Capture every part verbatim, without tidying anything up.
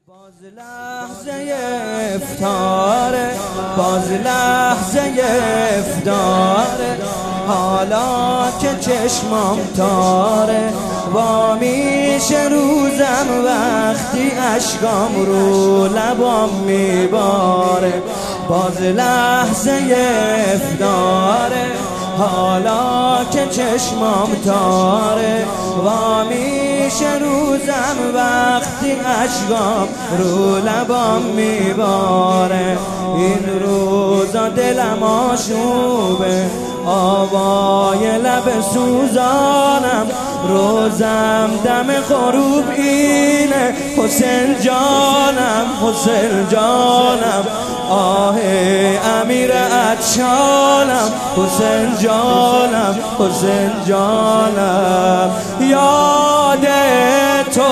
باز لحظه افتاره، باز لحظه افتاره، حالا که چشمام تاره وا میشه روزم وقتی اشکام رو لبام میباره. باز لحظه افتاره، حالا که چشمام تاره وا میشه روزم وقتی اشکام رو لبام میباره. این روزا دلم آشوبه، آوای لب سوزانم، روزم دم غروب اینه حسین جانم، حسین جانم، آه امیر عطشانم، حسین جانم، حسین جانم. یاد تو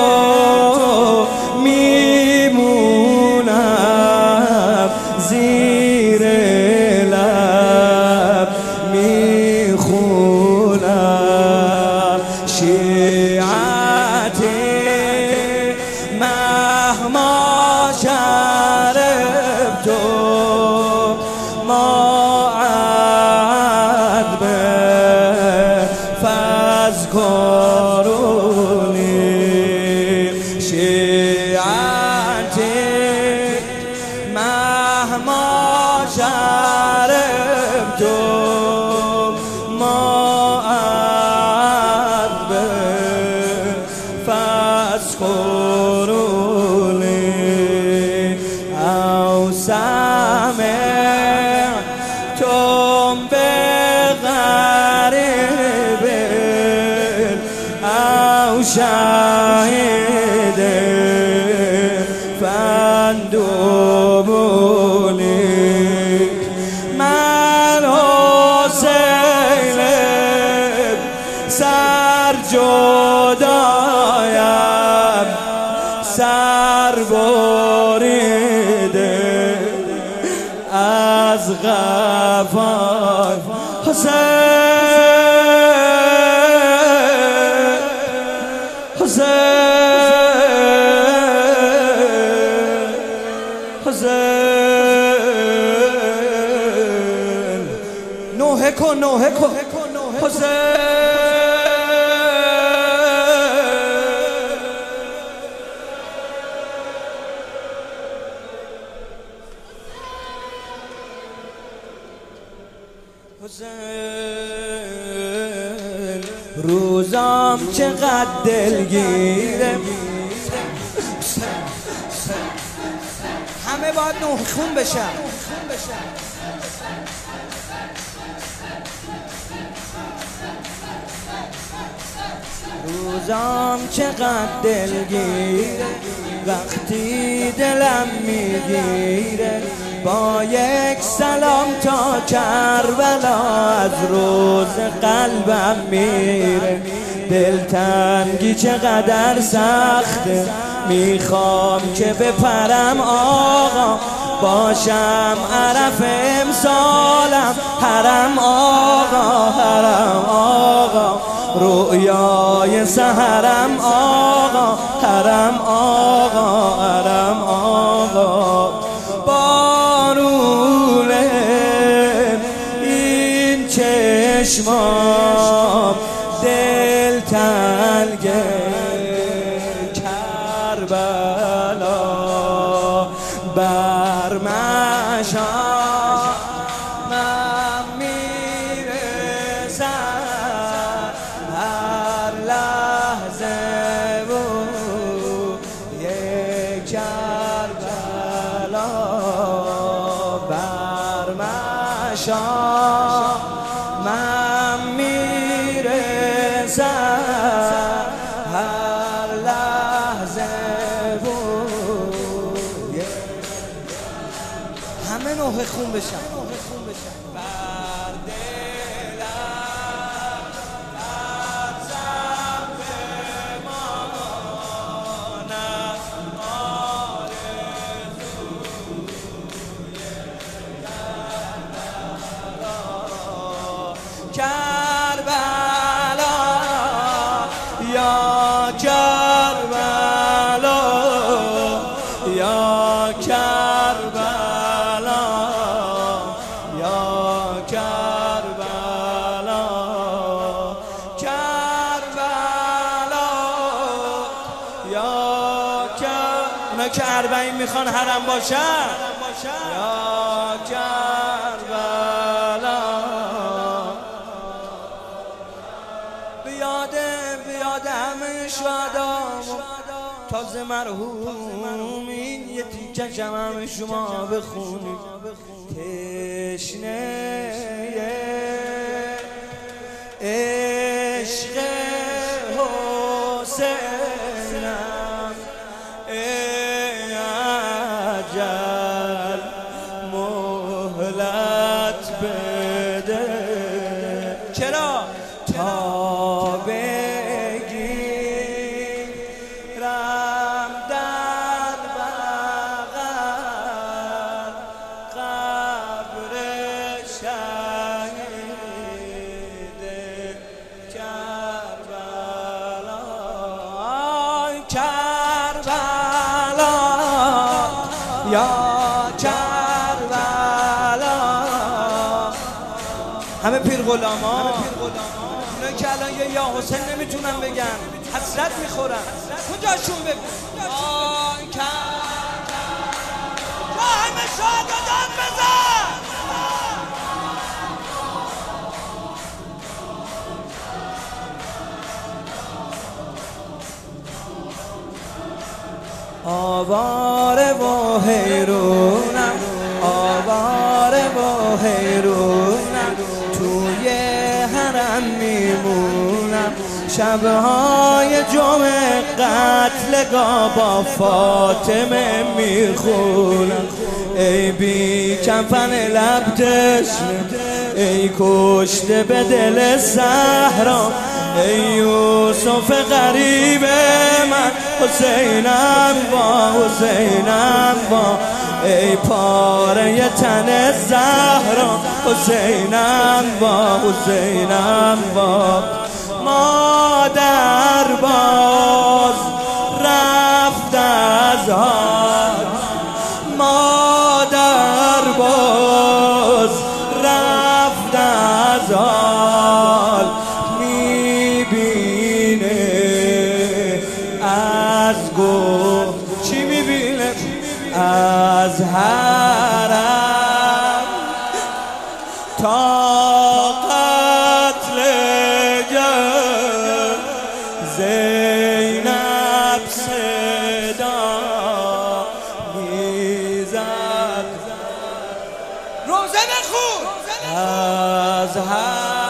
میمونم زیر لب میخونم شیعتی مهما شرب تو ما عد به فذکرونی شیعتی مهما شرب تو ما عد به فذکرونی او سمعتم بغریب او شهید فاندوبونی. من حسین سر جدایم، سر بریده از غفای حسین، حسین، حسین. نوحه کن، نوحه کن حسین. حسین روزام چقدر دلگیره، همه باید نوح خون بشن. روزام چقدر دلگیره وقتی دلم میگیره، با یک سلام تا کربلا از روز قلبم میره. دلتنگی چقدر سخته، میخوام که بپرم آقا، باشم عرف امسالم حرم آقا، حرم آقا، رؤیای سحرم آقا، حرم آقا، حرم آقا. بارون این چشمام دلتنگ کربلا بر مشام من میرسم هر لحظه و یک کربلا بر مشام من میرسم هر لحظه و همه نوحه خون بشن. بر دلم ازم بمانم آرزوی کربلا، یا کربلا، اونا که اربعین میخوان حرم باشن. یا کربلا بیاده بیاده همه شهدا تازه مرحومین یه تیکه همه شما بخونید. تشنه عشق حسینم ای اجل مهلت بده. چرا؟ تا بگیرم در بغل قبر شهید کربلا. کربلا یا کربلا همه پیر غلاما اونا که الان یه یا حسین نمیتونن بگن حسرت میخورن کجاشون بگو. آی کربلا یا همه شهادت بزن. آواره و حیرونم آواره و حیرونم توی حرم میمونم شبهای جمعه قتلگاه با فاطمه میخونم. ای بی کفن لب تشنه ای کشته به دل صحرا ای یوسف غریب من حسینم با حسینم با ای پاره تن زهرا حسینم با حسینم با. مادر باز رفت از حال مادر باز رفت از حال میبینه از گو چی میبینه از حرم تا قتل زینب صدا میزد. روزه بخون از حرم